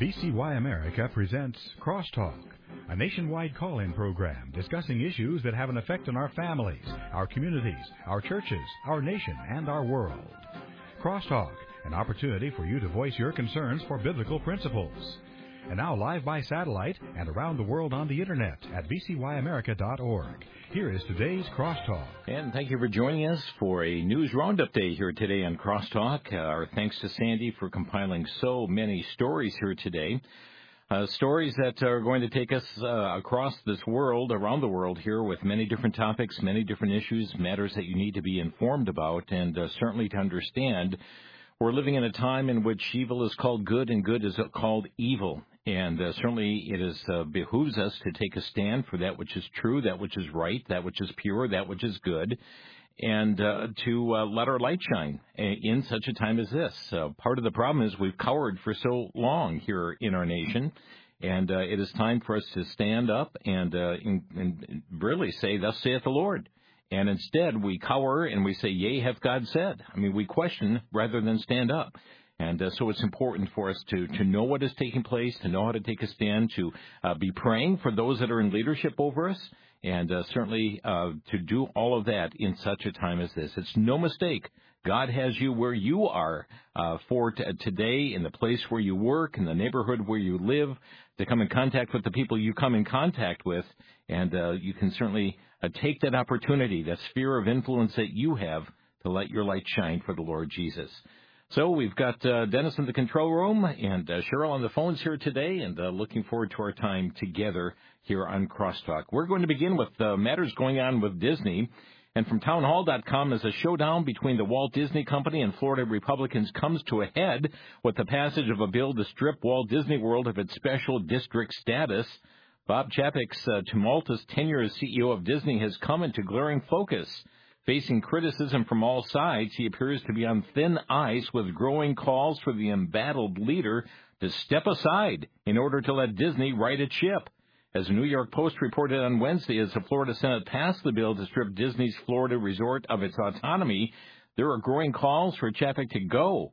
VCY America presents Crosstalk, a nationwide call-in program discussing issues that have an effect on our families, our communities, our churches, our nation, and our world. Crosstalk, an opportunity for you to voice your concerns for biblical principles. And now live by satellite and around the world on the Internet at vcyamerica.org. Here is today's Crosstalk. And thank you for joining us for a news roundup day here today on Crosstalk. Our thanks to Sandy for compiling so many stories here today. Stories that are going to take us across this world, around the world here, with many different topics, many different issues, matters that you need to be informed about, and certainly to understand. We're living in a time in which evil is called good and good is called evil. And certainly it behooves us to take a stand for that which is true, that which is right, that which is pure, that which is good, and to let our light shine in such a time as this. Part of the problem is we've cowered for so long here in our nation, and it is time for us to stand up and really say, "Thus saith the Lord." And instead, we cower and we say, "Yea, hath God said." I mean, we question rather than stand up. And so it's important for us to know what is taking place, to know how to take a stand, to be praying for those that are in leadership over us, and certainly to do all of that in such a time as this. It's no mistake. God has you where you are for today, in the place where you work, in the neighborhood where you live, to come in contact with the people you come in contact with, and you can certainly take that opportunity, that sphere of influence that you have, to let your light shine for the Lord Jesus. So we've got Dennis in the control room and Cheryl on the phones here today, and looking forward to our time together here on Crosstalk. We're going to begin with matters going on with Disney. And from townhall.com, as a showdown between the Walt Disney Company and Florida Republicans comes to a head with the passage of a bill to strip Walt Disney World of its special district status. Bob Chapek's tumultuous tenure as CEO of Disney has come into glaring focus. Facing criticism from all sides, he appears to be on thin ice, with growing calls for the embattled leader to step aside in order to let Disney right its ship. As the New York Post reported on Wednesday, as the Florida Senate passed the bill to strip Disney's Florida resort of its autonomy, there are growing calls for Chapek to go.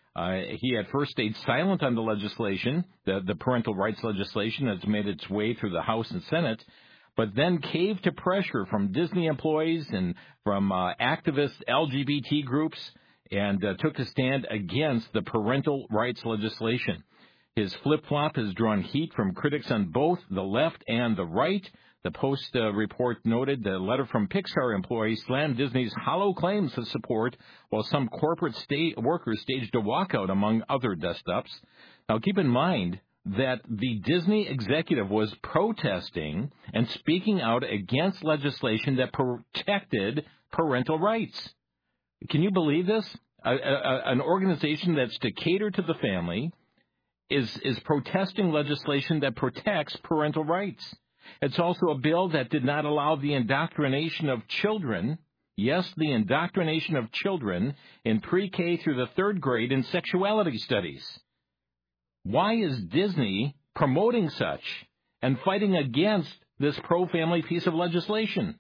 He at first stayed silent on the legislation, the parental rights legislation that's made its way through the House and Senate, but then caved to pressure from Disney employees and from activist LGBT groups, and took a stand against the parental rights legislation. His flip-flop has drawn heat from critics on both the left and the right. The Post report noted the letter from Pixar employees slammed Disney's hollow claims of support, while some corporate workers staged a walkout, among other dust-ups. Now, keep in mind that the Disney executive was protesting and speaking out against legislation that protected parental rights. Can you believe this? An organization that's to cater to the family is protesting legislation that protects parental rights. It's also a bill that did not allow the indoctrination of children, yes, the indoctrination of children in pre-K through the third grade in sexuality studies. Why is Disney promoting such and fighting against this pro-family piece of legislation?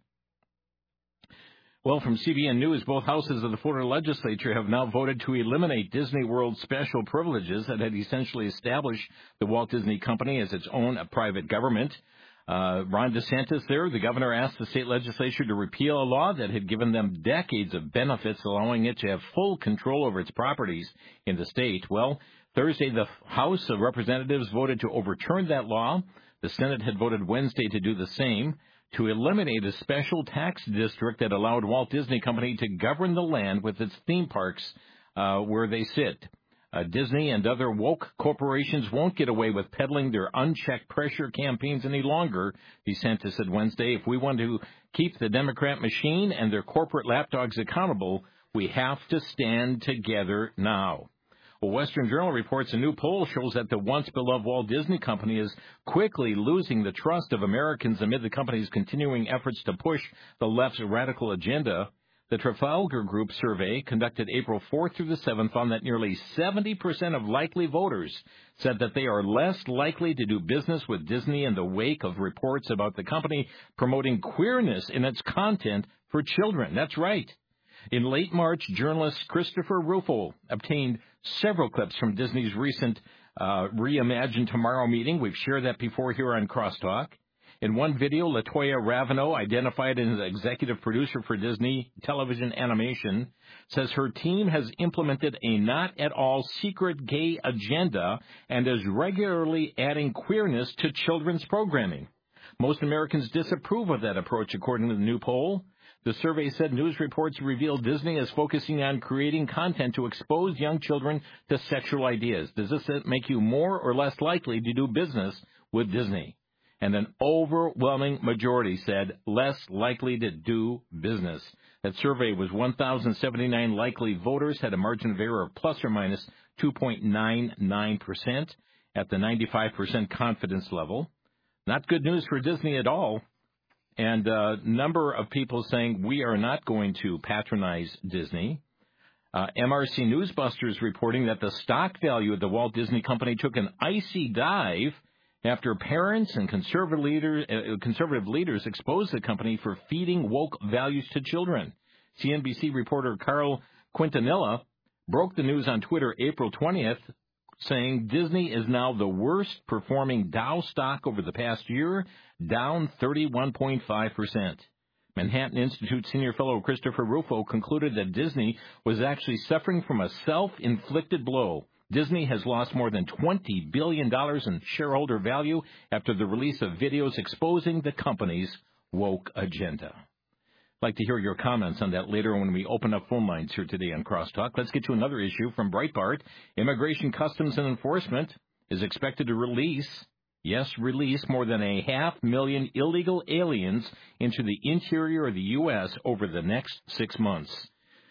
Well, from CBN News, both houses of the Florida legislature have now voted to eliminate Disney World's special privileges that had essentially established the Walt Disney Company as its own private government. Ron DeSantis there, the governor, asked the state legislature to repeal a law that had given them decades of benefits, allowing it to have full control over its properties in the state. Well, Thursday, the House of Representatives voted to overturn that law. The Senate had voted Wednesday to do the same, to eliminate a special tax district that allowed Walt Disney Company to govern the land with its theme parks where they sit. Disney and other woke corporations won't get away with peddling their unchecked pressure campaigns any longer, DeSantis said Wednesday. If we want to keep the Democrat machine and their corporate lapdogs accountable, we have to stand together now. Well, Western Journal reports a new poll shows that the once-beloved Walt Disney Company is quickly losing the trust of Americans amid the company's continuing efforts to push the left's radical agenda. The Trafalgar Group survey, conducted April 4th through the 7th, found that nearly 70% of likely voters said that they are less likely to do business with Disney in the wake of reports about the company promoting queerness in its content for children. That's right. In late March, journalist Christopher Rufo obtained several clips from Disney's recent Reimagine Tomorrow meeting. We've shared that before here on Crosstalk. In one video, LaToya Ravino, identified as executive producer for Disney Television Animation, says her team has implemented a not-at-all secret gay agenda and is regularly adding queerness to children's programming. Most Americans disapprove of that approach, according to the new poll. The survey said news reports reveal Disney is focusing on creating content to expose young children to sexual ideas. Does this make you more or less likely to do business with Disney? And an overwhelming majority said less likely to do business. That survey was 1,079 likely voters, had a margin of error of plus or minus 2.99% at the 95% confidence level. Not good news for Disney at all. And a number of people saying we are not going to patronize Disney. MRC Newsbusters reporting that the stock value of the Walt Disney Company took an icy dive after parents and conservative leaders exposed the company for feeding woke values to children. CNBC reporter Carl Quintanilla broke the news on Twitter April 20th, saying Disney is now the worst performing Dow stock over the past year, down 31.5%. Manhattan Institute senior fellow Christopher Rufo concluded that Disney was actually suffering from a self-inflicted blow. Disney has lost more than $20 billion in shareholder value after the release of videos exposing the company's woke agenda. I'd like to hear your comments on that later when we open up phone lines here today on Crosstalk. Let's get to another issue from Breitbart. Immigration, Customs, and Enforcement is expected to release more than 500,000 illegal aliens into the interior of the U.S. over the next 6 months.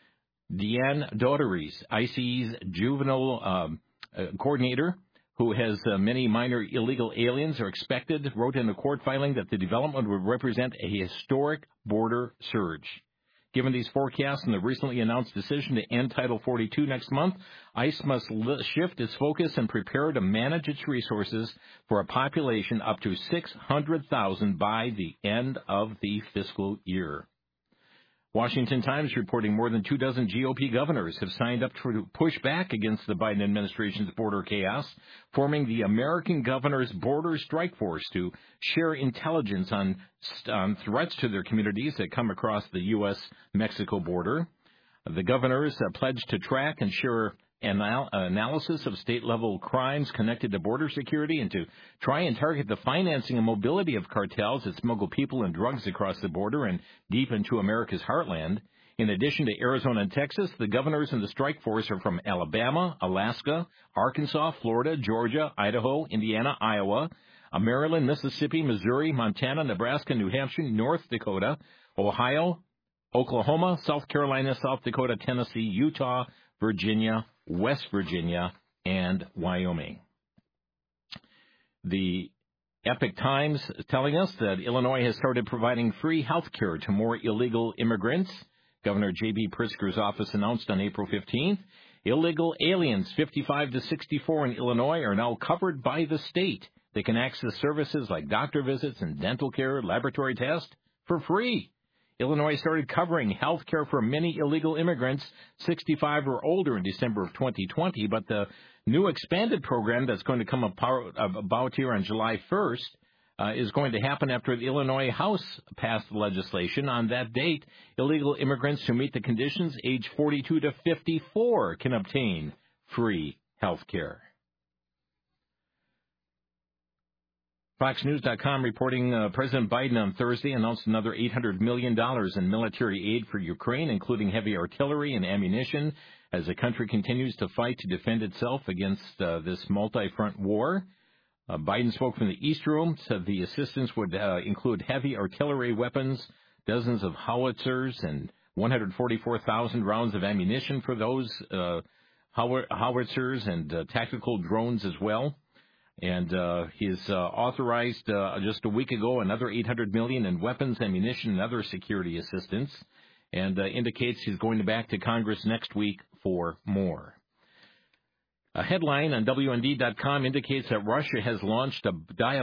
Deanne Daughteries, ICE's juvenile coordinator, who has many minor illegal aliens, are expected, wrote in a court filing that the development would represent a historic border surge. Given these forecasts and the recently announced decision to end Title 42 next month, ICE must shift its focus and prepare to manage its resources for a population up to 600,000 by the end of the fiscal year. Washington Times reporting more than 24 GOP governors have signed up to push back against the Biden administration's border chaos, forming the American Governors Border Strike Force to share intelligence on threats to their communities that come across the U.S.-Mexico border. The governors pledged to track and share analysis of state-level crimes connected to border security and to try and target the financing and mobility of cartels that smuggle people and drugs across the border and deep into America's heartland. In addition to Arizona and Texas, the governors in the strike force are from Alabama, Alaska, Arkansas, Florida, Georgia, Idaho, Indiana, Iowa, Maryland, Mississippi, Missouri, Montana, Nebraska, New Hampshire, North Dakota, Ohio, Oklahoma, South Carolina, South Dakota, Tennessee, Utah, Virginia, West Virginia, and Wyoming. The Epoch Times telling us that Illinois has started providing free health care to more illegal immigrants. Governor J.B. Pritzker's office announced on April 15th, illegal aliens 55 to 64 in Illinois are now covered by the state. They can access services like doctor visits and dental care, laboratory tests for free. Illinois started covering health care for many illegal immigrants 65 or older in December of 2020, but the new expanded program that's going to come about here on July 1st is going to happen after the Illinois House passed legislation. On that date, illegal immigrants who meet the conditions age 42 to 54 can obtain free health care. FoxNews.com reporting President Biden on Thursday announced another $800 million in military aid for Ukraine, including heavy artillery and ammunition, as the country continues to fight to defend itself against this multi-front war. Biden spoke from the East Room, said the assistance would include heavy artillery weapons, dozens of howitzers, and 144,000 rounds of ammunition for those howitzers and tactical drones as well. And he's authorized just a week ago another $800 million in weapons, ammunition, and other security assistance, and indicates he's going back to Congress next week for more. A headline on WND.com indicates that Russia has launched a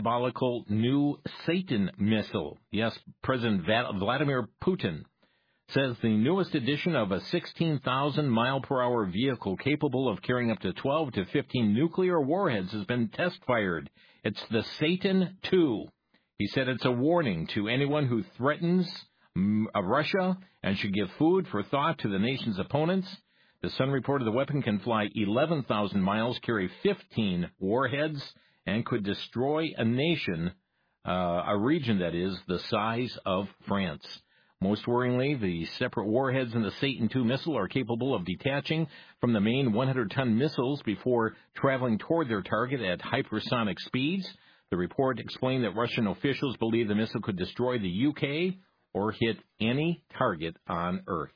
diabolical new Satan missile. Yes, President Vladimir Putin says the newest edition of a 16,000-mile-per-hour vehicle capable of carrying up to 12 to 15 nuclear warheads has been test-fired. It's the Satan II. He said it's a warning to anyone who threatens Russia and should give food for thought to the nation's opponents. The Sun reported the weapon can fly 11,000 miles, carry 15 warheads, and could destroy a nation, a region that is the size of France. Most worryingly, the separate warheads in the Satan II missile are capable of detaching from the main 100-ton missiles before traveling toward their target at hypersonic speeds. The report explained that Russian officials believe the missile could destroy the UK or hit any target on Earth.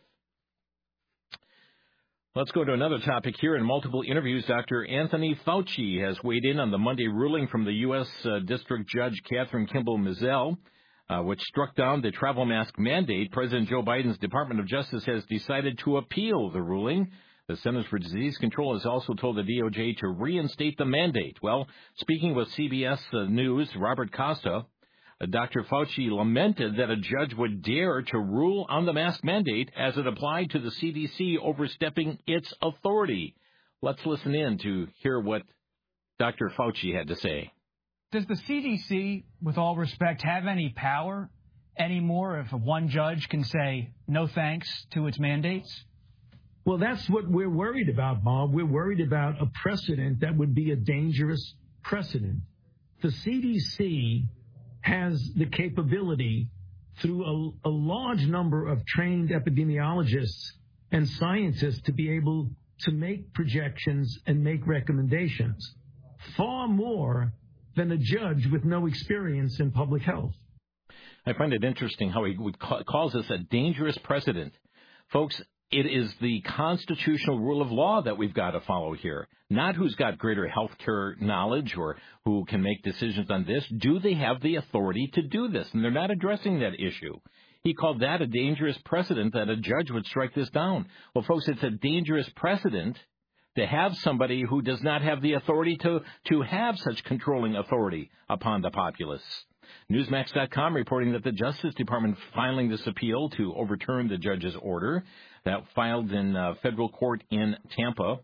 Let's go to another topic here. In multiple interviews, Dr. Anthony Fauci has weighed in on the Monday ruling from the U.S. District Judge Catherine Kimball Mizell, which struck down the travel mask mandate. President Joe Biden's Department of Justice has decided to appeal the ruling. The Centers for Disease Control has also told the DOJ to reinstate the mandate. Well, speaking with CBS News, Robert Costa, Dr. Fauci lamented that a judge would dare to rule on the mask mandate as it applied to the CDC overstepping its authority. Let's listen in to hear what Dr. Fauci had to say. Does the CDC, with all respect, have any power anymore if one judge can say no thanks to its mandates? Well, that's what we're worried about, Bob. We're worried about a precedent that would be a dangerous precedent. The CDC has the capability through a large number of trained epidemiologists and scientists to be able to make projections and make recommendations, far more than a judge with no experience in public health. I find it interesting how he calls this a dangerous precedent. Folks, it is the constitutional rule of law that we've got to follow here, not who's got greater health care knowledge or who can make decisions on this. Do they have the authority to do this? And they're not addressing that issue. He called that a dangerous precedent that a judge would strike this down. Well, folks, it's a dangerous precedent to have somebody who does not have the authority to have such controlling authority upon the populace. Newsmax.com reporting that the Justice Department filing this appeal to overturn the judge's order that filed in federal court in Tampa.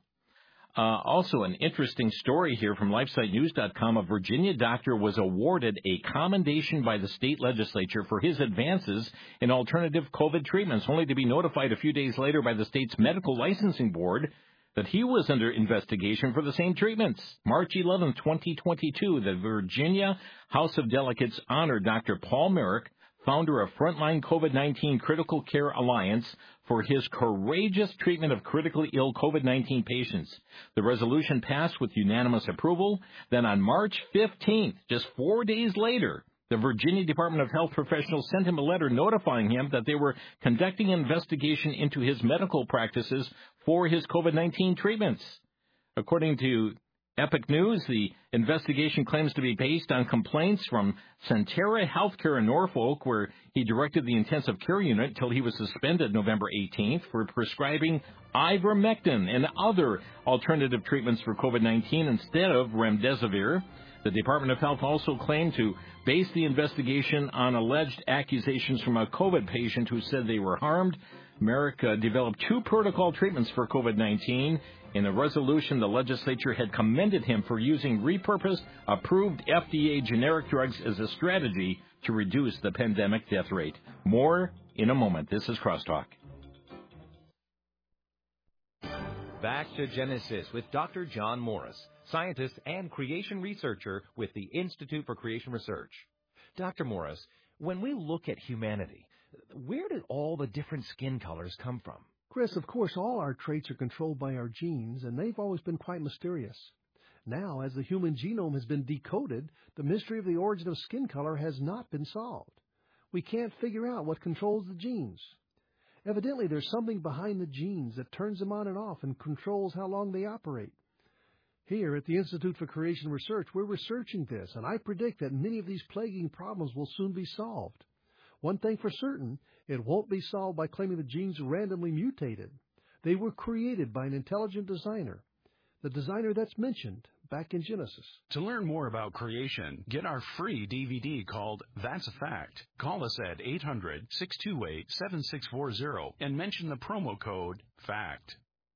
Also, an interesting story here from LifeSiteNews.com. A Virginia doctor was awarded a commendation by the state legislature for his advances in alternative COVID treatments, only to be notified a few days later by the state's medical licensing board that he was under investigation for the same treatments. March 11, 2022, the Virginia House of Delegates honored Dr. Paul Merrick, founder of Frontline COVID-19 Critical Care Alliance, for his courageous treatment of critically ill COVID-19 patients. The resolution passed with unanimous approval. Then on March 15th, just 4 days later, the Virginia Department of Health professionals sent him a letter notifying him that they were conducting an investigation into his medical practices for his COVID-19 treatments. According to Epic News, the investigation claims to be based on complaints from Centera Healthcare in Norfolk, where he directed the intensive care unit until he was suspended November 18th for prescribing ivermectin and other alternative treatments for COVID-19 instead of remdesivir. The Department of Health also claimed to base the investigation on alleged accusations from a COVID patient who said they were harmed. Merrick developed 2 protocol treatments for COVID-19. In a resolution, the legislature had commended him for using repurposed, approved FDA generic drugs as a strategy to reduce the pandemic death rate. More in a moment. This is Crosstalk. Back to Genesis with Dr. John Morris, scientist and creation researcher with the Institute for Creation Research. Dr. Morris, when we look at humanity, where did all the different skin colors come from? Chris, of course, all our traits are controlled by our genes, and they've always been quite mysterious. Now, as the human genome has been decoded, the mystery of the origin of skin color has not been solved. We can't figure out what controls the genes. Evidently, there's something behind the genes that turns them on and off and controls how long they operate. Here at the Institute for Creation Research, we're researching this, and I predict that many of these plaguing problems will soon be solved. One thing for certain, it won't be solved by claiming the genes randomly mutated. They were created by an intelligent designer, the designer that's mentioned back in Genesis. To learn more about creation, get our free DVD called That's a Fact. Call us at 800-628-7640 and mention the promo code FACT.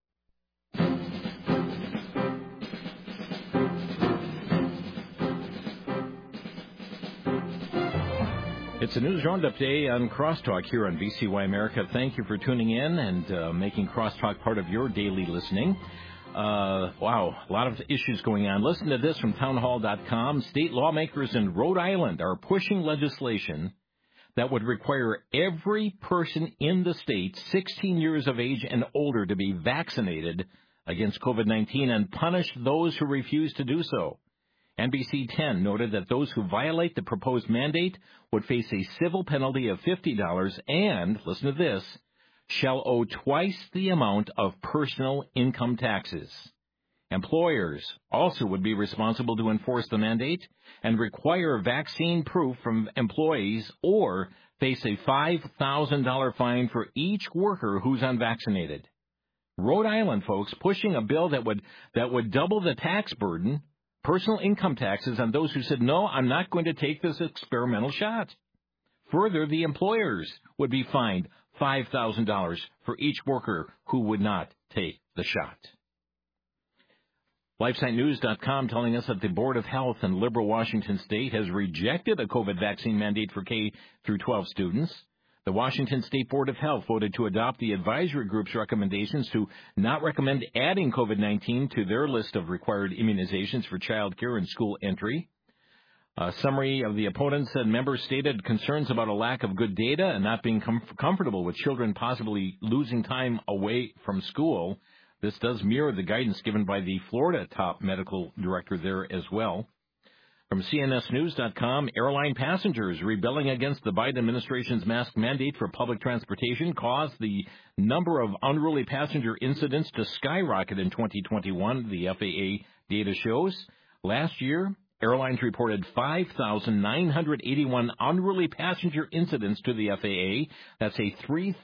It's a News Roundup Day on Crosstalk here on VCY America. Thank you for tuning in and making Crosstalk part of your daily listening. Wow, a lot of issues going on. Listen to this from townhall.com. State lawmakers in Rhode Island are pushing legislation that would require every person in the state 16 years of age and older to be vaccinated against COVID-19 and punish those who refuse to do so. NBC 10 noted that those who violate the proposed mandate would face a civil penalty of $50 and, listen to this, shall owe twice the amount of personal income taxes. Employers also would be responsible to enforce the mandate and require vaccine proof from employees or face a $5,000 fine for each worker who's unvaccinated. Rhode Island, folks, pushing a bill that would double the tax burden, personal income taxes, on those who said, no, I'm not going to take this experimental shot. Further, the employers would be fined $5,000 for each worker who would not take the shot. LifeSiteNews.com telling us that the Board of Health in liberal Washington State has rejected a COVID vaccine mandate for K through 12 students. The Washington State Board of Health voted to adopt the advisory group's recommendations to not recommend adding COVID-19 to their list of required immunizations for child care and school entry. A summary of the opponents and members stated concerns about a lack of good data and not being comfortable with children possibly losing time away from school. This does mirror the guidance given by the Florida top medical director there as well. From CNSNews.com, airline passengers rebelling against the Biden administration's mask mandate for public transportation caused the number of unruly passenger incidents to skyrocket in 2021, the FAA data shows. Last year, airlines reported 5,981 unruly passenger incidents to the FAA. That's a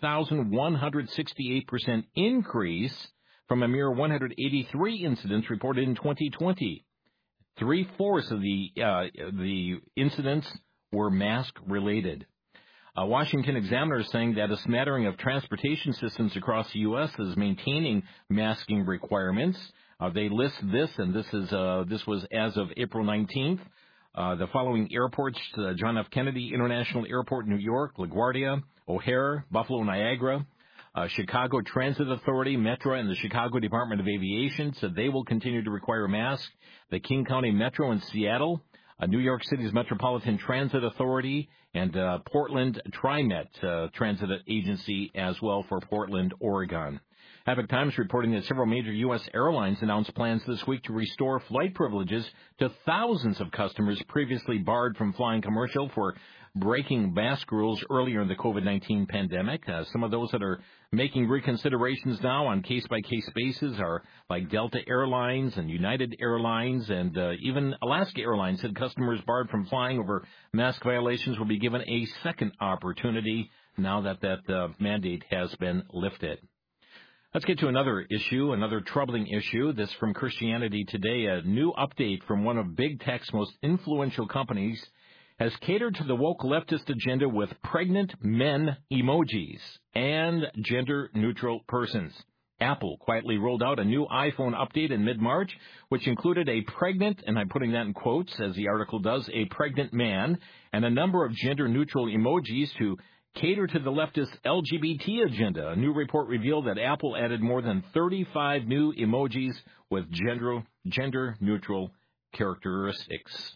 3,168% increase from a mere 183 incidents reported in 2020. 3/4 of the incidents were mask-related. A Washington Examiner is saying that a smattering of transportation systems across the U.S. is maintaining masking requirements. They list this, and this was as of April 19th. The following airports: John F. Kennedy International Airport, New York; LaGuardia, O'Hare, Buffalo Niagara. Chicago Transit Authority, Metro, and the Chicago Department of Aviation said they will continue to require masks. The King County Metro in Seattle, New York City's Metropolitan Transit Authority, and Portland TriMet Transit Agency as well for Portland, Oregon. Epoch Times reporting that several major U.S. airlines announced plans this week to restore flight privileges to thousands of customers previously barred from flying commercial for breaking mask rules earlier in the COVID-19 pandemic. Some of those that are making reconsiderations now on case-by-case basis are like Delta Airlines and United Airlines, and even Alaska Airlines said customers barred from flying over mask violations will be given a second opportunity now that mandate has been lifted. Let's get to another issue, another troubling issue. This from Christianity Today. A new update from one of Big Tech's most influential companies has catered to the woke leftist agenda with pregnant men emojis and gender-neutral persons. Apple quietly rolled out a new iPhone update in mid-March, which included a pregnant, and I'm putting that in quotes as the article does, a pregnant man, and a number of gender-neutral emojis to cater to the leftist LGBT agenda. A new report revealed that Apple added more than 35 new emojis with gender-neutral characteristics.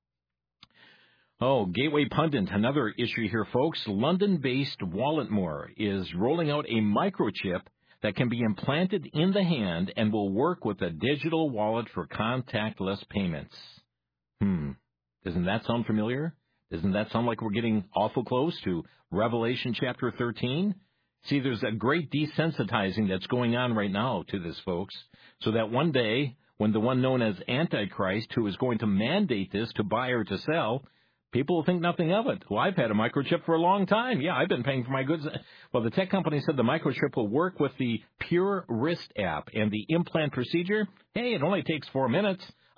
Oh, Gateway Pundit, another issue here, folks. London-based Walletmore is rolling out a microchip that can be implanted in the hand and will work with a digital wallet for contactless payments. Doesn't that sound familiar? Doesn't that sound like we're getting awful close to Revelation chapter 13? See, there's a great desensitizing that's going on right now to this, folks, so that one day when the one known as Antichrist, who is going to mandate this to buy or to sell, people will think nothing of it. Well, I've had a microchip for a long time. Yeah, I've been paying for my goods. Well, the tech company said the microchip will work with the Pure Wrist app, and the implant procedure, hey, it only takes 4 minutes.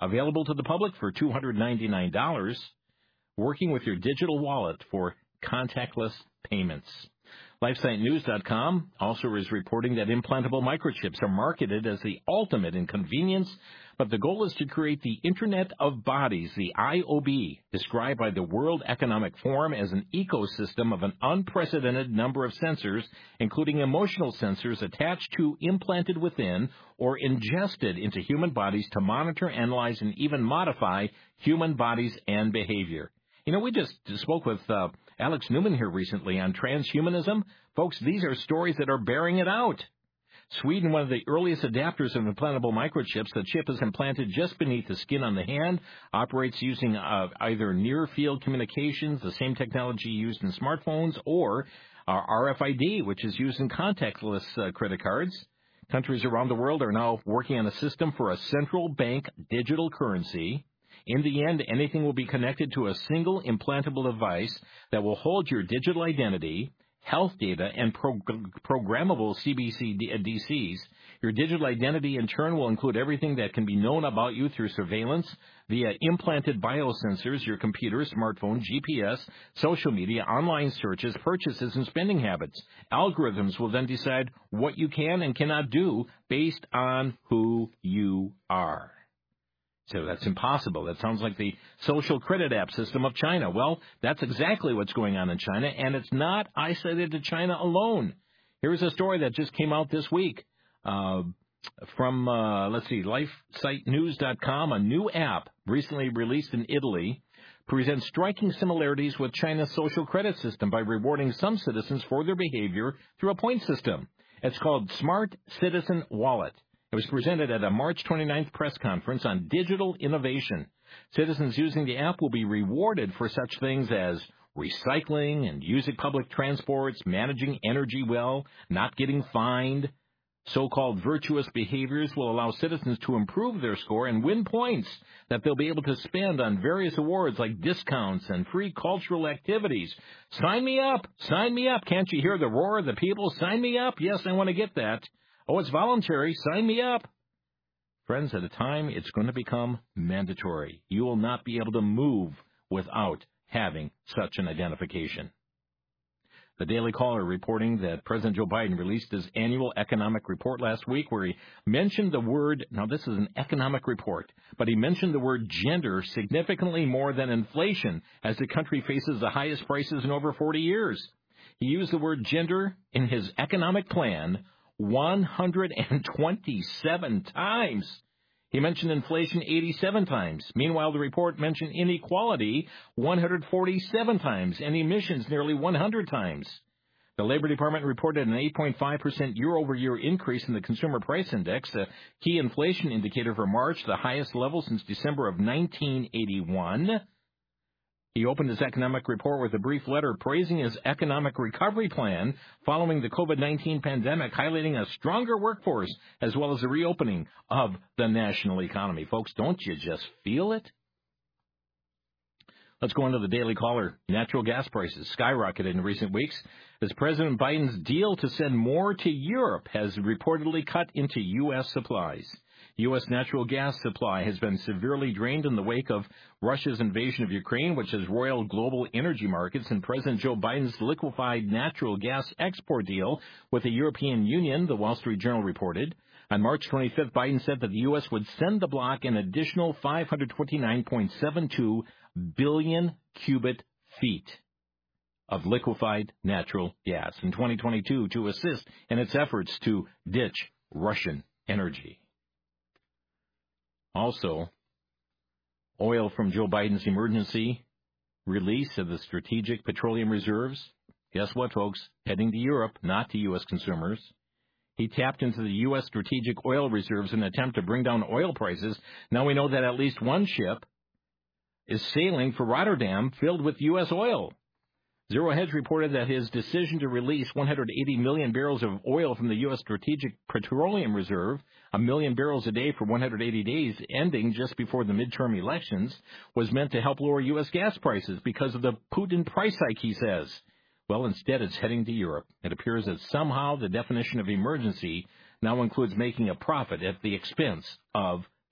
available to the public for $299, working with your digital wallet for contactless payments. LifeSiteNews.com also is reporting that implantable microchips are marketed as the ultimate in convenience, but the goal is to create the Internet of Bodies, the IOB, described by the World Economic Forum as an ecosystem of an unprecedented number of sensors, including emotional sensors attached to, implanted within, or ingested into human bodies to monitor, analyze, and even modify human bodies and behavior. You know, we just spoke with Alex Newman here recently on transhumanism. Folks, these are stories that are bearing it out. Sweden, one of the earliest adapters of implantable microchips, the chip is implanted just beneath the skin on the hand, operates using either near-field communications, the same technology used in smartphones, or RFID, which is used in contactless credit cards. Countries around the world are now working on a system for a central bank digital currency. In the end, anything will be connected to a single implantable device that will hold your digital identity, health data, and programmable CBDCs. Your digital identity, in turn, will include everything that can be known about you through surveillance via implanted biosensors, your computer, smartphone, GPS, social media, online searches, purchases, and spending habits. Algorithms will then decide what you can and cannot do based on who you are. So that's impossible. That sounds like the social credit app system of China. Well, that's exactly what's going on in China, and it's not isolated to China alone. Here's a story that just came out this week from, LifeSiteNews.com. A new app recently released in Italy presents striking similarities with China's social credit system by rewarding some citizens for their behavior through a point system. It's called Smart Citizen Wallet. It was presented at a March 29th press conference on digital innovation. Citizens using the app will be rewarded for such things as recycling and using public transports, managing energy well, not getting fined. So-called virtuous behaviors will allow citizens to improve their score and win points that they'll be able to spend on various awards like discounts and free cultural activities. Sign me up! Sign me up! Can't you hear the roar of the people? Sign me up! Yes, I want to get that. Oh, it's voluntary. Sign me up. Friends, at a time, it's going to become mandatory. You will not be able to move without having such an identification. The Daily Caller reporting that President Joe Biden released his annual economic report last week where he mentioned the word, now this is an economic report, but he mentioned the word gender significantly more than inflation as the country faces the highest prices in over 40 years. He used the word gender in his economic plan 127 times. He mentioned inflation 87 times. Meanwhile, the report mentioned inequality 147 times and emissions nearly 100 times. The Labor Department reported an 8.5% year-over-year increase in the Consumer Price Index, a key inflation indicator for March, the highest level since December of 1981. He opened his economic report with a brief letter praising his economic recovery plan following the COVID-19 pandemic, highlighting a stronger workforce as well as the reopening of the national economy. Folks, don't you just feel it? Let's go into the Daily Caller. Natural gas prices skyrocketed in recent weeks as President Biden's deal to send more to Europe has reportedly cut into U.S. supplies. U.S. natural gas supply has been severely drained in the wake of Russia's invasion of Ukraine, which has roiled global energy markets, and President Joe Biden's liquefied natural gas export deal with the European Union, the Wall Street Journal reported. On March 25th, Biden said that the U.S. would send the bloc an additional 529.72 billion cubic feet of liquefied natural gas in 2022 to assist in its efforts to ditch Russian energy. Also, oil from Joe Biden's emergency release of the strategic petroleum reserves. Guess what, folks? Heading to Europe, not to U.S. consumers. He tapped into the U.S. strategic oil reserves in an attempt to bring down oil prices. Now we know that at least one ship is sailing for Rotterdam filled with U.S. oil. Zero Hedge reported that his decision to release 180 million barrels of oil from the U.S. Strategic Petroleum Reserve, 1 million barrels a day for 180 days, ending just before the midterm elections, was meant to help lower U.S. gas prices because of the Putin price hike, he says. Well, instead, it's heading to Europe. It appears that somehow the definition of emergency now includes making a profit at the expense of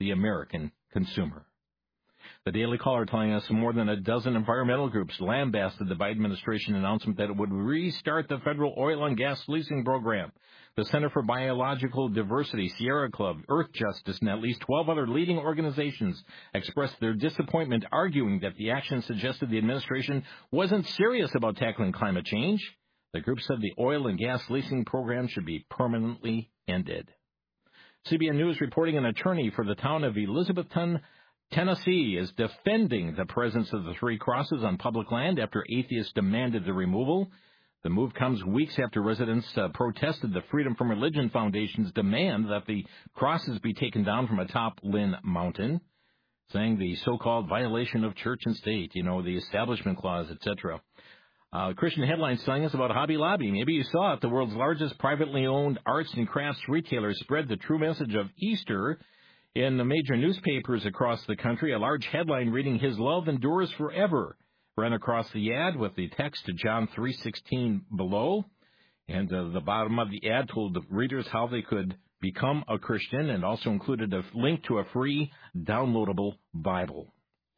the American consumer. The Daily Caller telling us more than a dozen environmental groups lambasted the Biden administration announcement that it would restart the federal oil and gas leasing program. The Center for Biological Diversity, Sierra Club, Earth Justice, and at least 12 other leading organizations expressed their disappointment, arguing that the action suggested the administration wasn't serious about tackling climate change. The group said the oil and gas leasing program should be permanently ended. CBN News reporting an attorney for the town of Elizabethton, Tennessee, is defending the presence of the three crosses on public land after atheists demanded the removal. The move comes weeks after residents protested the Freedom from Religion Foundation's demand that the crosses be taken down from atop Lynn Mountain, saying the so-called violation of church and state, the Establishment Clause, etc. Christian Headlines telling us about Hobby Lobby. Maybe you saw it. The world's largest privately owned arts and crafts retailer spread the true message of Easter in the major newspapers across the country. A large headline reading, "His love endures forever," ran across the ad with the text to John 3:16 below. And the bottom of the ad told the readers how they could become a Christian and also included a link to a free downloadable Bible.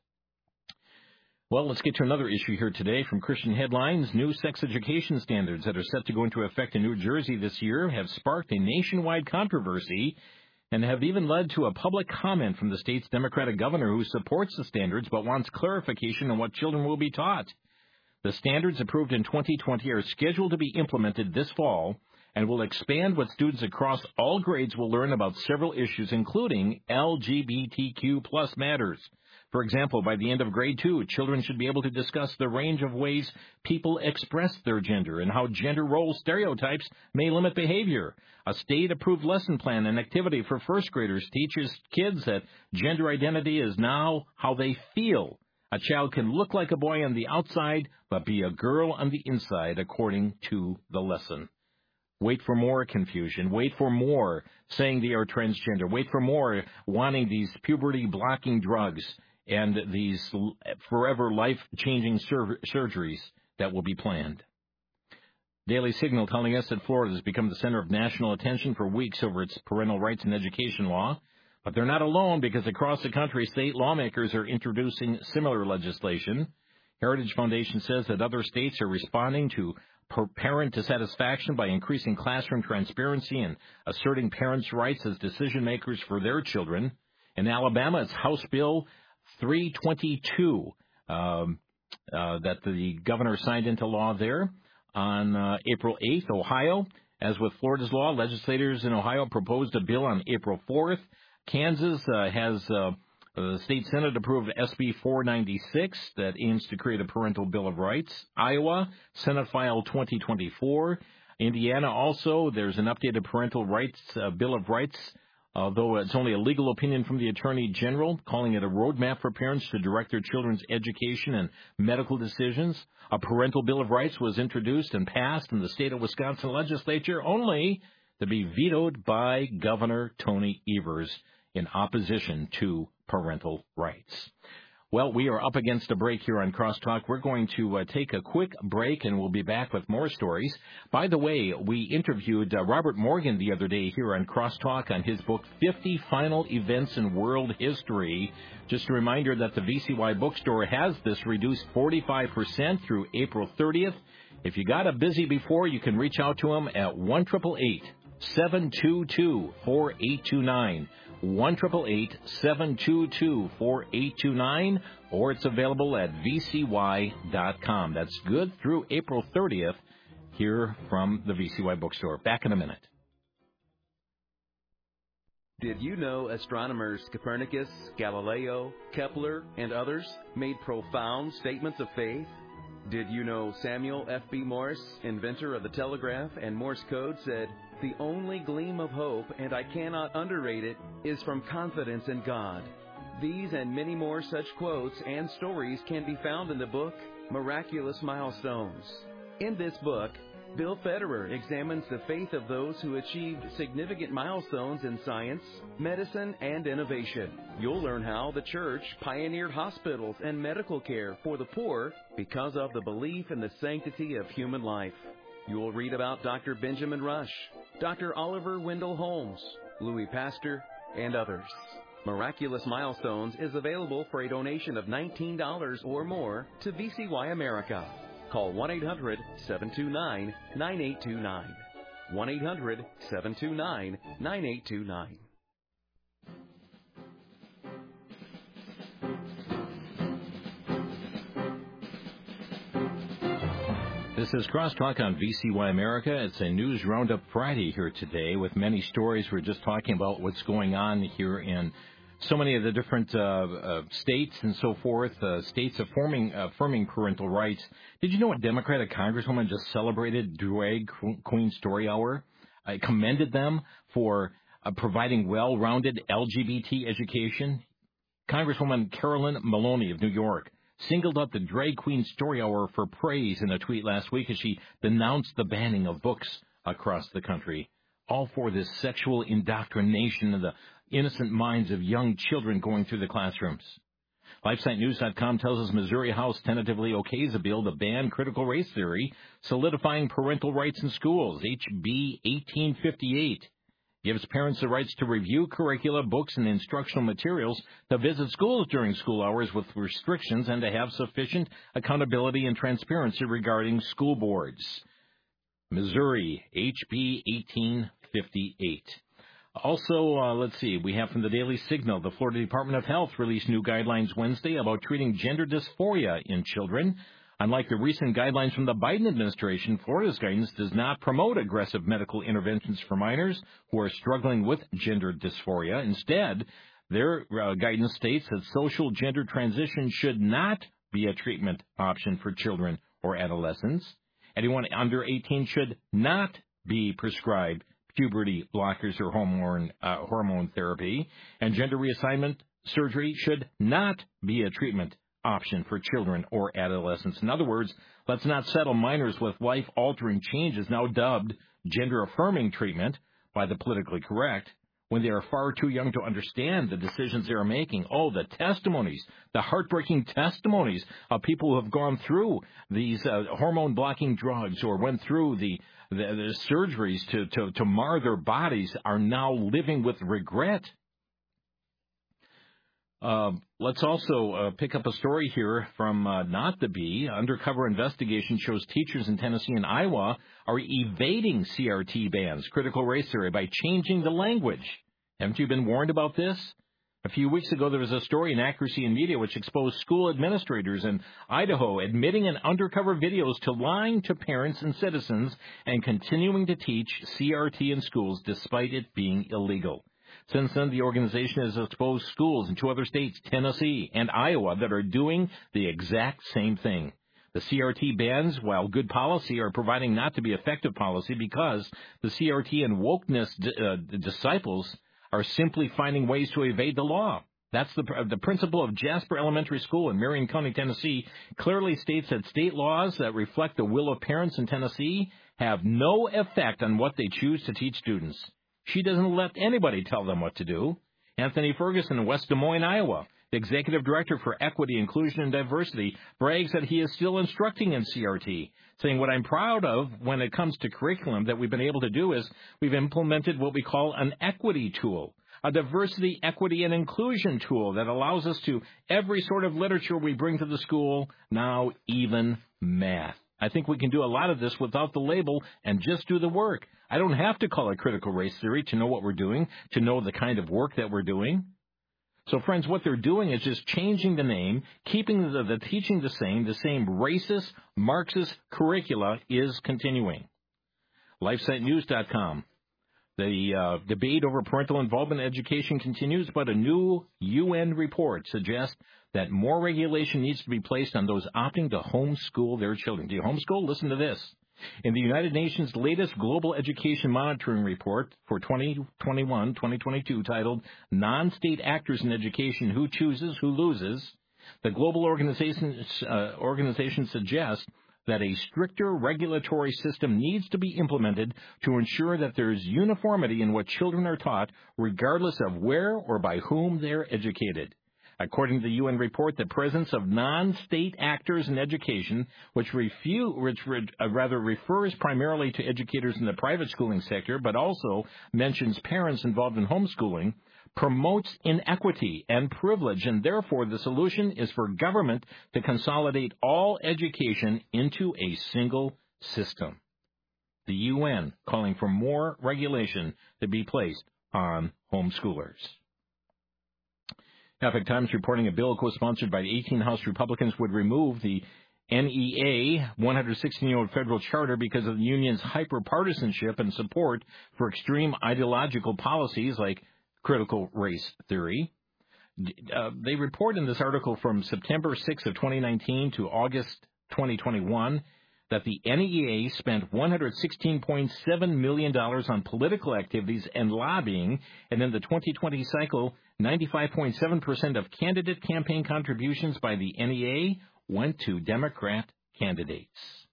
Well, let's get to another issue here today from Christian Headlines. New sex education standards that are set to go into effect in New Jersey this year have sparked a nationwide controversy and have even led to a public comment from the state's Democratic governor who supports the standards but wants clarification on what children will be taught. The standards approved in 2020 are scheduled to be implemented this fall and will expand what students across all grades will learn about several issues, including LGBTQ+ matters. For example, by the end of grade 2, children should be able to discuss the range of ways people express their gender and how gender role stereotypes may limit behavior. A state-approved lesson plan and activity for first graders teaches kids that gender identity is now how they feel. A child can look like a boy on the outside, but be a girl on the inside, according to the lesson. Wait for more confusion. Wait for more saying they are transgender. Wait for more wanting these puberty-blocking drugs and these forever life-changing surgeries that will be planned. Daily Signal telling us that Florida has become the center of national attention for weeks over its parental rights and education law. But they're not alone, because across the country, state lawmakers are introducing similar legislation. Heritage Foundation says that other states are responding to parent dissatisfaction by increasing classroom transparency and asserting parents' rights as decision makers for their children. In Alabama, it's House Bill 322 that the governor signed into law there on April 8th. Ohio, as with Florida's law, legislators in Ohio proposed a bill on April 4th. Kansas has the state Senate approved SB 496 that aims to create a parental bill of rights. Iowa, Senate File 2024. Indiana also, there's an updated parental rights bill of rights, although it's only a legal opinion from the Attorney General, calling it a roadmap for parents to direct their children's education and medical decisions. A parental bill of rights was introduced and passed in the state of Wisconsin legislature, only to be vetoed by Governor Tony Evers in opposition to parental rights. Well, we are up against a break here on Crosstalk. We're going to take a quick break, and we'll be back with more stories. By the way, we interviewed Robert Morgan the other day here on Crosstalk on his book, 50 Final Events in World History. Just a reminder that the VCY bookstore has this reduced 45% through April 30th. If you got a busy before, you can reach out to him at 1-888-722-4829. 1-888-722-4829, or it's available at vcy.com. That's good through April 30th here from the VCY bookstore. Back in a minute. Did you know astronomers Copernicus, Galileo, Kepler, and others made profound statements of faith? Did you know Samuel F.B. Morse, inventor of the telegraph and Morse code, said, "The only gleam of hope, and I cannot underrate it, is from confidence in God." These and many more such quotes and stories can be found in the book, Miraculous Milestones. In this book, Bill Federer examines the faith of those who achieved significant milestones in science, medicine, and innovation. You'll learn how the church pioneered hospitals and medical care for the poor because of the belief in the sanctity of human life. You'll read about Dr. Benjamin Rush, Dr. Oliver Wendell Holmes, Louis Pasteur, and others. Miraculous Milestones is available for a donation of $19 or more to VCY America. Call 1-800-729-9829. 1-800-729-9829. This is Crosstalk on VCY America. It's a News Roundup Friday here today with many stories. We're just talking about what's going on here in so many of the different states and so forth, states affirming parental rights. Did you know a Democratic Congresswoman just celebrated Drag Queen Story Hour? I commended them for providing well-rounded LGBT education. Congresswoman Carolyn Maloney of New York singled out the Drag Queen Story Hour for praise in a tweet last week as she denounced the banning of books across the country, all for this sexual indoctrination of the innocent minds of young children going through the classrooms. LifeSiteNews.com tells us Missouri House tentatively okays a bill to ban critical race theory, solidifying parental rights in schools. HB 1858 gives parents the rights to review curricula, books, and instructional materials, to visit schools during school hours with restrictions, and to have sufficient accountability and transparency regarding school boards. Missouri, HB 1858. Also, let's see, we have from the Daily Signal, the Florida Department of Health released new guidelines Wednesday about treating gender dysphoria in children. Unlike the recent guidelines from the Biden administration, Florida's guidance does not promote aggressive medical interventions for minors who are struggling with gender dysphoria. Instead, their guidance states that social gender transition should not be a treatment option for children or adolescents. Anyone under 18 should not be prescribed puberty blockers or hormone therapy, and gender reassignment surgery should not be a treatment option for children or adolescents. In other words, let's not settle minors with life-altering changes, now dubbed gender-affirming treatment by the politically correct, when they are far too young to understand the decisions they are making. Oh, the testimonies, the heartbreaking testimonies of people who have gone through these hormone-blocking drugs or went through the surgeries to mar their bodies are now living with regret. Let's also pick up a story here from Not the Bee. Undercover investigation shows teachers in Tennessee and Iowa are evading CRT bans, critical race theory, by changing the language. Haven't you been warned about this? A few weeks ago, there was a story in Accuracy in Media which exposed school administrators in Idaho admitting in undercover videos to lying to parents and citizens and continuing to teach CRT in schools despite it being illegal. Since then, the organization has exposed schools in two other states, Tennessee and Iowa, that are doing the exact same thing. The CRT bans, while good policy, are proving not to be effective policy because the CRT and wokeness disciples are simply finding ways to evade the law. That's the principal of Jasper Elementary School in Marion County, Tennessee, clearly states that state laws that reflect the will of parents in Tennessee have no effect on what they choose to teach students. She doesn't let anybody tell them what to do. Anthony Ferguson in West Des Moines, Iowa, the executive director for Equity, Inclusion, and Diversity, brags that he is still instructing in CRT, saying, what I'm proud of when it comes to curriculum that we've been able to do is we've implemented what we call an equity tool, a diversity, equity, and inclusion tool that allows us to every sort of literature we bring to the school, now even math. I think we can do a lot of this without the label and just do the work. I don't have to call it critical race theory to know what we're doing, to know the kind of work that we're doing. So, friends, what they're doing is just changing the name, keeping the teaching the same racist, Marxist curricula is continuing. LifeSiteNews.com. The debate over parental involvement in education continues, but a new UN report suggests that more regulation needs to be placed on those opting to homeschool their children. Do you homeschool? Listen to this. In the United Nations' latest Global Education Monitoring Report for 2021-2022 titled Non-State Actors in Education, Who Chooses, Who Loses, the global organization suggests that a stricter regulatory system needs to be implemented to ensure that there is uniformity in what children are taught, regardless of where or by whom they are educated. According to the UN report, the presence of non-state actors in education, which refers primarily to educators in the private schooling sector, but also mentions parents involved in homeschooling, promotes inequity and privilege, and therefore the solution is for government to consolidate all education into a single system. The UN calling for more regulation to be placed on homeschoolers. Epoch Times reporting a bill co-sponsored by 18 House Republicans would remove the NEA 116-year-old federal charter because of the union's hyper-partisanship and support for extreme ideological policies like critical race theory. They report in this article from September 6 of 2019 to August 2021 that the NEA spent $116.7 million on political activities and lobbying, and in the 2020 cycle, 95.7% of candidate campaign contributions by the NEA went to Democrat candidates.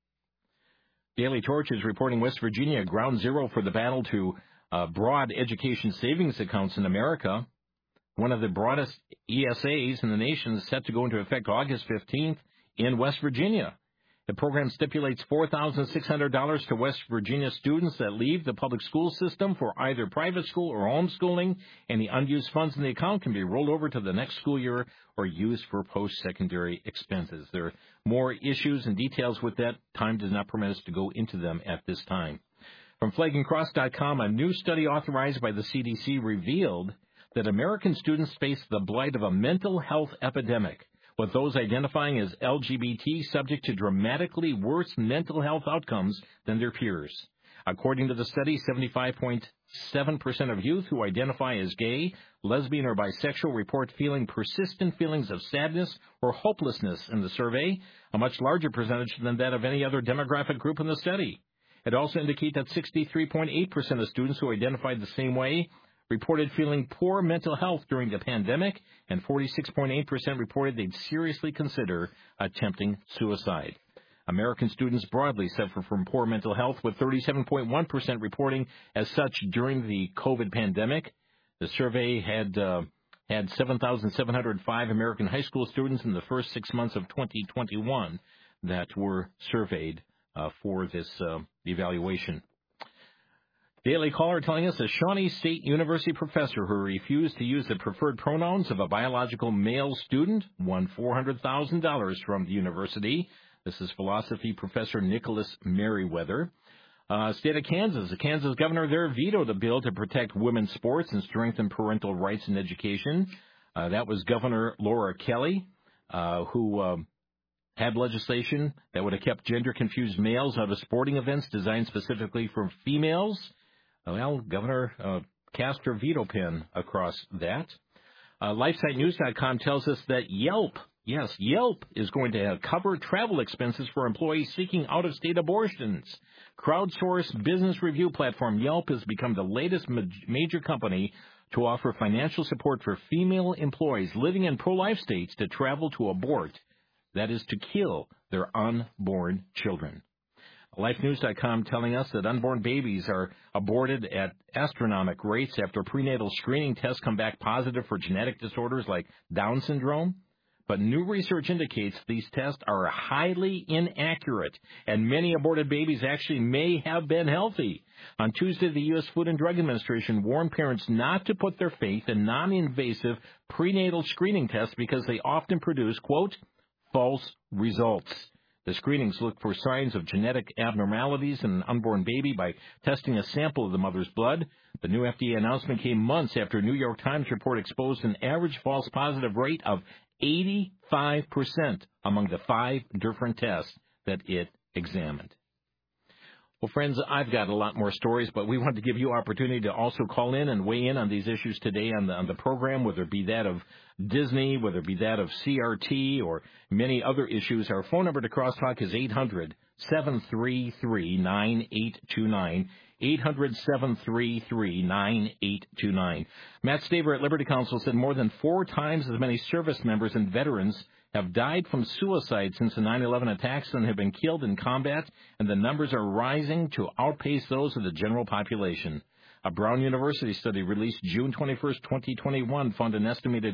Daily Torch is reporting West Virginia ground zero for the battle to broad education savings accounts in America. One of the broadest ESAs in the nation is set to go into effect August 15th in West Virginia. The program stipulates $4,600 to West Virginia students that leave the public school system for either private school or homeschooling, and the unused funds in the account can be rolled over to the next school year or used for post-secondary expenses. There are more issues and details with that. Time does not permit us to go into them at this time. From FlaggingCross.com, a new study authorized by the CDC revealed that American students face the blight of a mental health epidemic, with those identifying as LGBT subject to dramatically worse mental health outcomes than their peers. According to the study, 75.7% of youth who identify as gay, lesbian, or bisexual report feeling persistent feelings of sadness or hopelessness in the survey, a much larger percentage than that of any other demographic group in the study. It also indicates that 63.8% of students who identified the same way reported feeling poor mental health during the pandemic, and 46.8% reported they'd seriously consider attempting suicide. American students broadly suffer from poor mental health, with 37.1% reporting as such during the COVID pandemic. The survey had 7,705 American high school students in the first 6 months of 2021 that were surveyed for this evaluation. Daily Caller telling us a Shawnee State University professor who refused to use the preferred pronouns of a biological male student won $400,000 from the university. This is philosophy professor Nicholas Merriweather. State of Kansas. The Kansas governor there vetoed a bill to protect women's sports and strengthen parental rights in education. That was Governor Laura Kelly, who had legislation that would have kept gender-confused males out of sporting events designed specifically for females. Well, Governor cast her veto pen across that. LifeSiteNews.com tells us that Yelp is going to cover travel expenses for employees seeking out-of-state abortions. Crowdsourced business review platform Yelp has become the latest major company to offer financial support for female employees living in pro-life states to travel to abort, that is, to kill their unborn children. LifeNews.com telling us that unborn babies are aborted at astronomical rates after prenatal screening tests come back positive for genetic disorders like Down syndrome. But new research indicates these tests are highly inaccurate, and many aborted babies actually may have been healthy. On Tuesday, the U.S. Food and Drug Administration warned parents not to put their faith in non-invasive prenatal screening tests because they often produce, quote, false results. The screenings look for signs of genetic abnormalities in an unborn baby by testing a sample of the mother's blood. The new FDA announcement came months after a New York Times report exposed an average false positive rate of 85% among the 5 different tests that it examined. Well, friends, I've got a lot more stories, but we want to give you opportunity to also call in and weigh in on these issues today on the program, whether it be that of Disney, whether it be that of CRT, or many other issues. Our phone number to Crosstalk is 800-733-9829. 800-733-9829. Matt Staver at Liberty Counsel said more than 4 times as many service members and veterans have died from suicide since the 9/11 attacks than have been killed in combat, and the numbers are rising to outpace those of the general population. A Brown University study released June 21st, 2021, found an estimated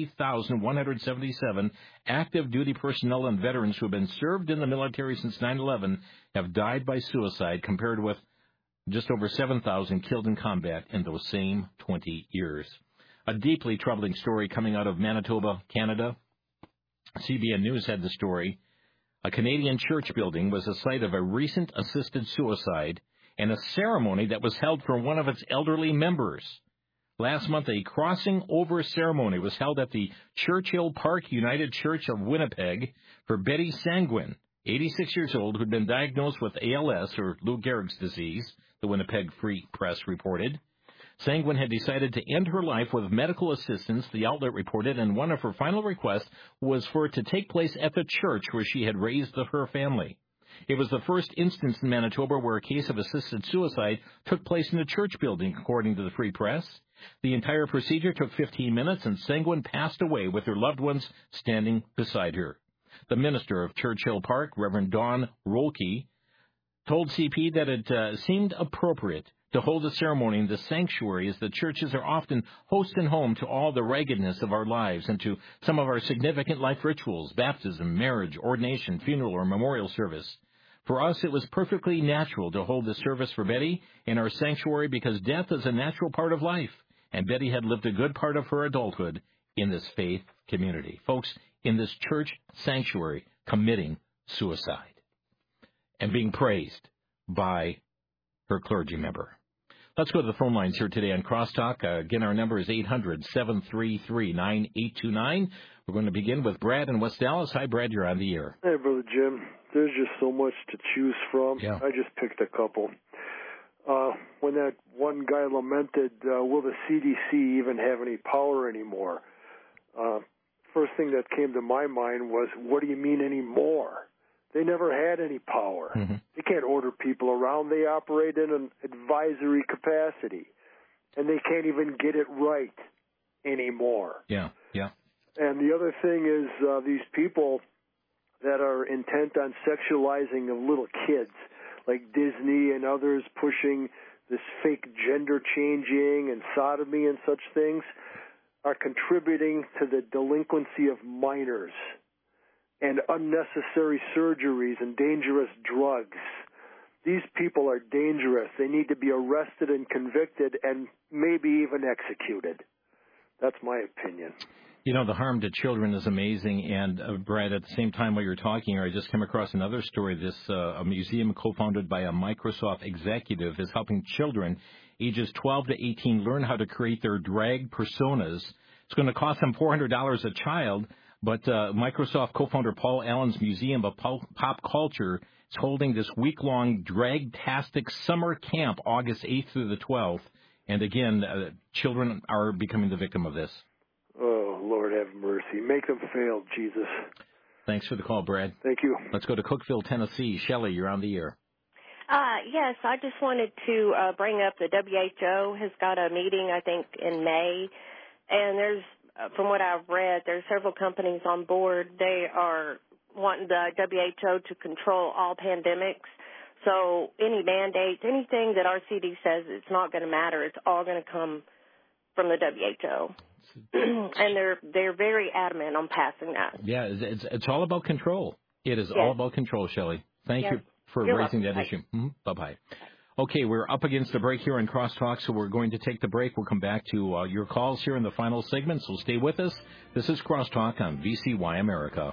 30,177 active duty personnel and veterans who have been served in the military since 9/11 have died by suicide, compared with just over 7,000 killed in combat in those same 20 years. A deeply troubling story coming out of Manitoba, Canada. CBN News had the story. A Canadian church building was the site of a recent assisted suicide and a ceremony that was held for one of its elderly members. Last month, a crossing over ceremony was held at the Churchill Park United Church of Winnipeg for Betty Sanguin, 86 years old, who had been diagnosed with ALS, or Lou Gehrig's disease, the Winnipeg Free Press reported. Sanguin had decided to end her life with medical assistance, the outlet reported, and one of her final requests was for it to take place at the church where she had raised her family. It was the first instance in Manitoba where a case of assisted suicide took place in a church building, according to the Free Press. The entire procedure took 15 minutes, and Sanguin passed away with her loved ones standing beside her. The minister of Churchill Park, Reverend Don Rolke, told CP that it seemed appropriate to hold a ceremony in the sanctuary, as the churches are often host and home to all the raggedness of our lives and to some of our significant life rituals, baptism, marriage, ordination, funeral, or memorial service. For us, it was perfectly natural to hold the service for Betty in our sanctuary because death is a natural part of life, and Betty had lived a good part of her adulthood in this faith community. Folks, in this church sanctuary, committing suicide and being praised by her clergy member. Let's go to the phone lines here today on Crosstalk. Again, our number is 800-733-9829. We're going to begin with Brad in West Dallas. Hi, Brad. You're on the air. Hey, Brother Jim. There's just so much to choose from. Yeah. I just picked a couple. When that one guy lamented, will the CDC even have any power anymore? First thing that came to my mind was, what do you mean anymore? They never had any power. Mm-hmm. They can't order people around. They operate in an advisory capacity, and they can't even get it right anymore. Yeah. And the other thing is these people that are intent on sexualizing of little kids, like Disney and others pushing this fake gender changing and sodomy and such things, are contributing to the delinquency of minors and unnecessary surgeries and dangerous drugs. These people are dangerous. They need to be arrested and convicted and maybe even executed. That's my opinion. You know, the harm to children is amazing. And, Brad, at the same time while you're talking here, I just came across another story. A museum co-founded by a Microsoft executive is helping children ages 12 to 18 learn how to create their drag personas. It's going to cost them $400 a child. But Microsoft co-founder Paul Allen's Museum of Pop Culture is holding this week-long drag-tastic summer camp August 8th through the 12th. And again, children are becoming the victim of this. Oh, Lord have mercy. Make them fail, Jesus. Thanks for the call, Brad. Thank you. Let's go to Cookeville, Tennessee. Shelley, you're on the air. Yes, I just wanted to bring up the WHO has got a meeting, I think, in May. And there's, from what I've read, there's several companies on board. They are wanting the WHO to control all pandemics. So any mandates, anything that our CD says it's not going to matter, it's all going to come from the WHO. And they're very adamant on passing that. Yeah, it's all about control. It is all about control, Shelley. Thank you for raising that issue. Mm-hmm. Bye-bye. Okay, we're up against the break here on Crosstalk, so we're going to take the break. We'll come back to your calls here in the final segment, so stay with us. This is Crosstalk on VCY America.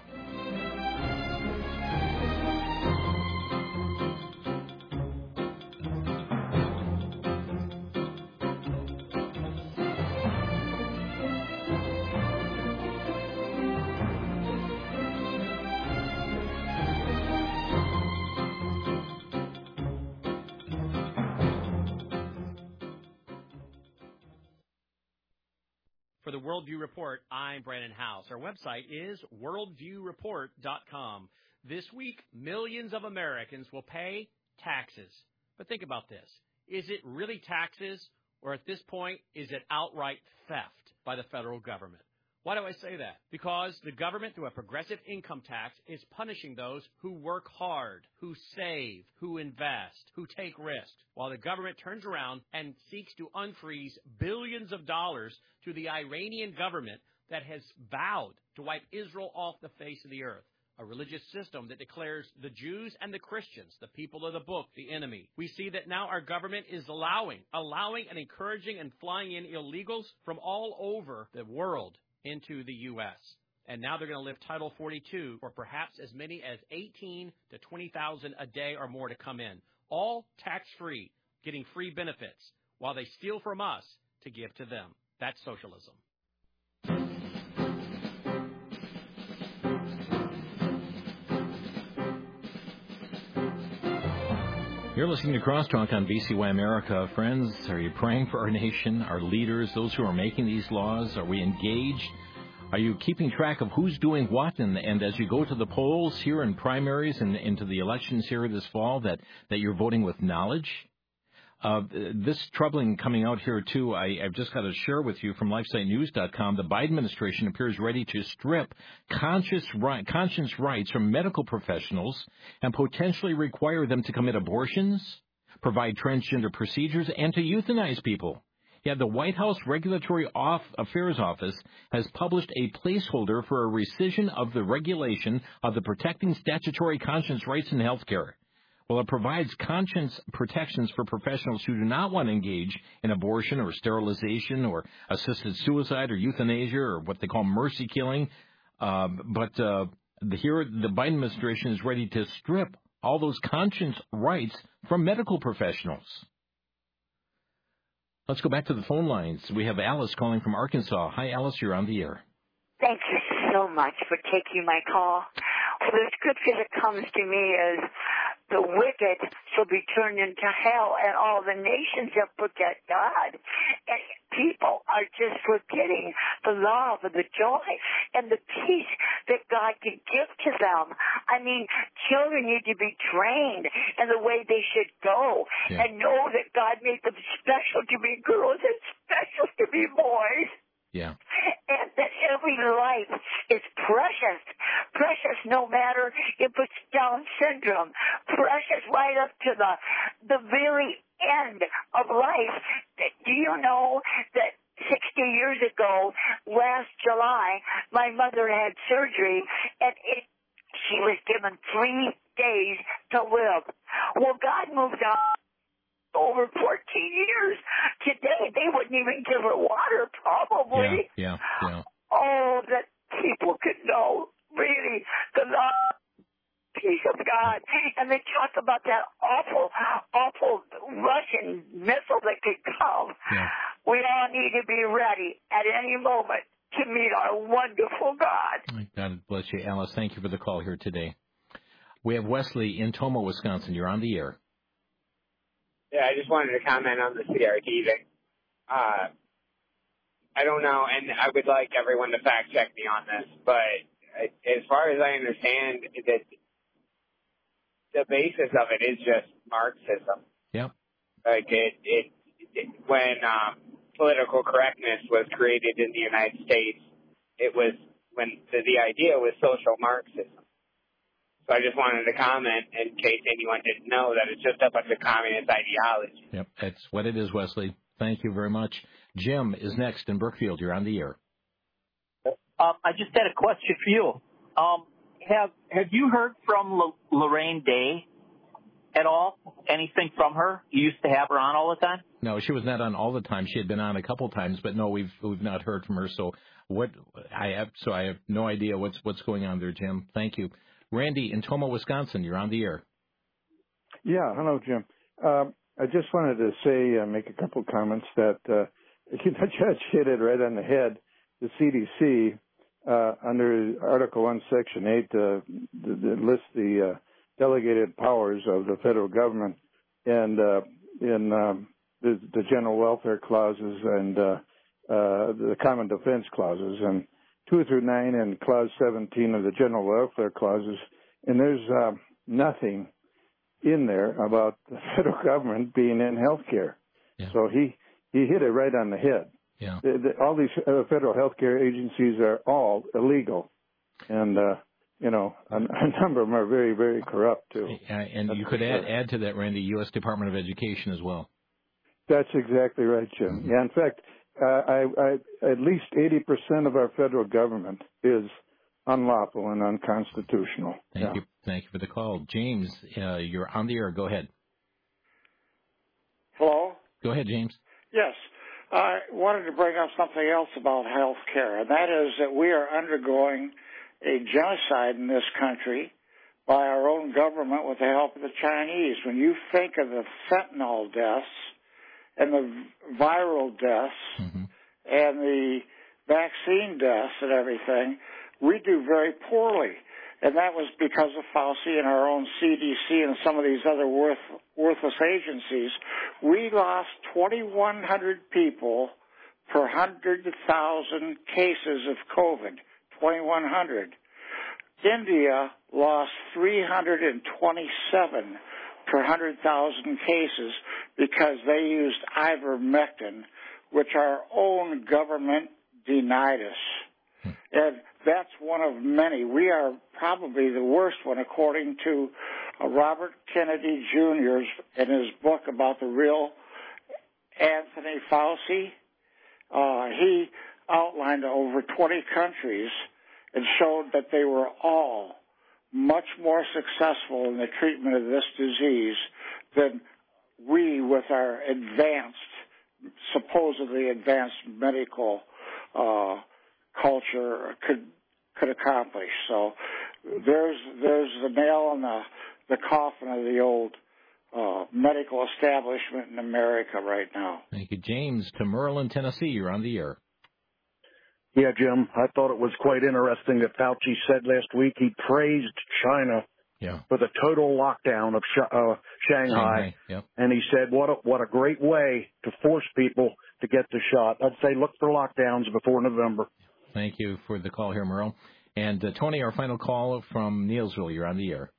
For the Worldview Report, I'm Brandon House. Our website is worldviewreport.com. This week, millions of Americans will pay taxes. But think about this. Is it really taxes, or at this point, is it outright theft by the federal government? Why do I say that? Because the government, through a progressive income tax, is punishing those who work hard, who save, who invest, who take risks, while the government turns around and seeks to unfreeze billions of dollars to the Iranian government that has vowed to wipe Israel off the face of the earth. A religious system that declares the Jews and the Christians, the people of the book, the enemy. We see that now our government is allowing and encouraging and flying in illegals from all over the world into the U.S. And now they're going to lift Title 42 for perhaps as many as 18 to 20,000 a day or more to come in. All tax-free, getting free benefits, while they steal from us to give to them. That's socialism. You're listening to Crosstalk on VCY America. Friends, are you praying for our nation, our leaders, those who are making these laws? Are we engaged? Are you keeping track of who's doing what? And as you go to the polls here in primaries and into the elections here this fall, that you're voting with knowledge? This troubling coming out here, too, I've just got to share with you from LifeSiteNews.com. The Biden administration appears ready to strip conscience rights from medical professionals and potentially require them to commit abortions, provide transgender procedures, and to euthanize people. Yeah, the White House Regulatory Affairs Office has published a placeholder for a rescission of the regulation of the Protecting Statutory Conscience Rights in Healthcare. Well, it provides conscience protections for professionals who do not want to engage in abortion or sterilization or assisted suicide or euthanasia or what they call mercy killing. But here, the Biden administration is ready to strip all those conscience rights from medical professionals. Let's go back to the phone lines. We have Alice calling from Arkansas. Hi, Alice. You're on the air. Thank you so much for taking my call. The scripture that comes to me is, the wicked shall be turned into hell, and all the nations shall forget God. And people are just forgetting the love and the joy and the peace that God can give to them. I mean, children need to be trained in the way they should go and know that God made them special to be girls and special to be boys. Yeah. And that every life is precious. Precious no matter if it's Down syndrome. Precious right up to the very end of life. Do you know that 60 years ago, last July, my mother had surgery and she was given 3 days to live. Well, God moved on. Over 14 years. Today, they wouldn't even give her water, probably. Yeah. Oh, that people could know, really, the love, peace of God. And they talk about that awful Russian missile that could come. Yeah. We all need to be ready at any moment to meet our wonderful God. God bless you, Alice. Thank you for the call here today. We have Wesley in Tomah, Wisconsin. You're on the air. Yeah, I just wanted to comment on the CRT thing. I don't know, and I would like everyone to fact check me on this, but as far as I understand, that the basis of it is just Marxism. Yeah. Like when political correctness was created in the United States, it was when the idea was social Marxism. So I just wanted to comment in case anyone didn't know that it's just a bunch of communist ideology. Yep, that's what it is, Wesley. Thank you very much. Jim is next in Brookfield. You're on the air. I just had a question for you. Have you heard from Lorraine Day at all? Anything from her? You used to have her on all the time? No, she was not on all the time. She had been on a couple times, but no, we've not heard from her. So I have no idea what's going on there, Jim. Thank you. Randy in Tomah, Wisconsin, you're on the air. Yeah, hello, Jim. I just wanted to say, make a couple comments that the judge hit it right on the head. The CDC, under Article 1, Section 8, lists the delegated powers of the federal government, and in the general welfare clauses and the common defense clauses, and 2 through 9 and Clause 17 of the general welfare clauses, and there's nothing in there about the federal government being in health care. Yeah. So he hit it right on the head. Yeah. All these federal healthcare agencies are all illegal, and a number of them are very, very corrupt too. And you could add to that, Randy, U.S. Department of Education as well. That's exactly right, Jim. Mm-hmm. Yeah, in fact, at least 80% of our federal government is unlawful and unconstitutional. Thank you. Thank you for the call. James, you're on the air. Go ahead. Hello? Go ahead, James. Yes. I wanted to bring up something else about health care, and that is that we are undergoing a genocide in this country by our own government with the help of the Chinese. When you think of the fentanyl deaths and the viral deaths and the vaccine deaths and everything, we do very poorly. And that was because of Fauci and our own CDC and some of these other worthless agencies. We lost 2,100 people per 100,000 cases of COVID, 2,100. India lost 327 per 100,000 cases because they used ivermectin, which our own government denied us. And that's one of many. We are probably the worst one, according to Robert Kennedy Jr. in his book about the real Anthony Fauci. He outlined over 20 countries and showed that they were all much more successful in the treatment of this disease than we, with our supposedly advanced medical culture could accomplish. So there's the nail in the coffin of the old medical establishment in America right now. Thank you, James. To Merlin, Tennessee, you're on the air. Yeah, Jim, I thought it was quite interesting that Fauci said last week he praised China for the total lockdown of Shanghai. Yep. And he said, what a great way to force people to get the shot. I'd say look for lockdowns before November. Thank you for the call here, Merle. And Tony, our final call from Neilsville. You're on the air.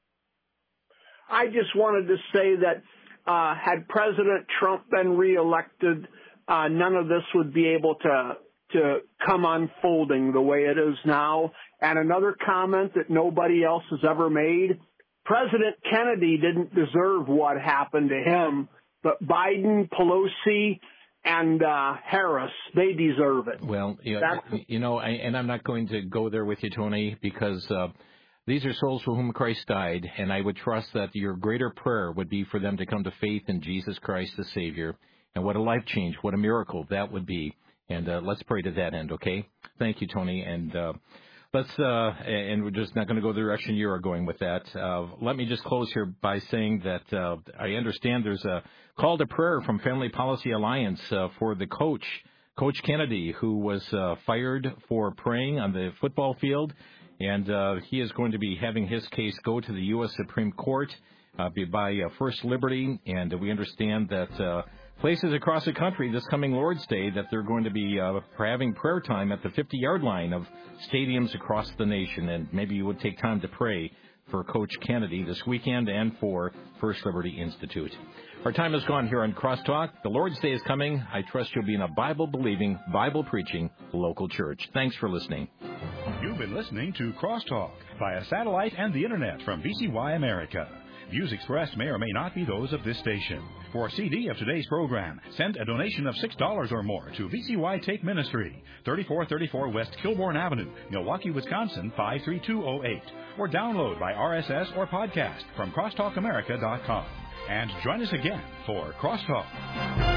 I just wanted to say that had President Trump been reelected, none of this would be able to come unfolding the way it is now. And another comment that nobody else has ever made, President Kennedy didn't deserve what happened to him, but Biden, Pelosi, and Harris, they deserve it. Well, and I'm not going to go there with you, Tony, because these are souls for whom Christ died, and I would trust that your greater prayer would be for them to come to faith in Jesus Christ the Savior. And what a life change, what a miracle that would be. And let's pray to that end, okay? Thank you, Tony. And and we're just not going to go the direction you are going with that. Let me just close here by saying that I understand there's a call to prayer from Family Policy Alliance for the coach, Coach Kennedy, who was fired for praying on the football field. And he is going to be having his case go to the U.S. Supreme Court by First Liberty. And we understand that places across the country this coming Lord's Day that they're going to be having prayer time at the 50-yard line of stadiums across the nation. And maybe you would take time to pray for Coach Kennedy this weekend and for First Liberty Institute. Our time is gone here on Crosstalk. The Lord's Day is coming. I trust you'll be in a Bible-believing, Bible-preaching local church. Thanks for listening. You've been listening to Crosstalk via satellite and the Internet from VCY America. Views expressed may or may not be those of this station. For a CD of today's program, send a donation of $6 or more to VCY Take Ministry, 3434 West Kilbourne Avenue, Milwaukee, Wisconsin, 53208. Or download by RSS or podcast from crosstalkamerica.com. And join us again for Crosstalk.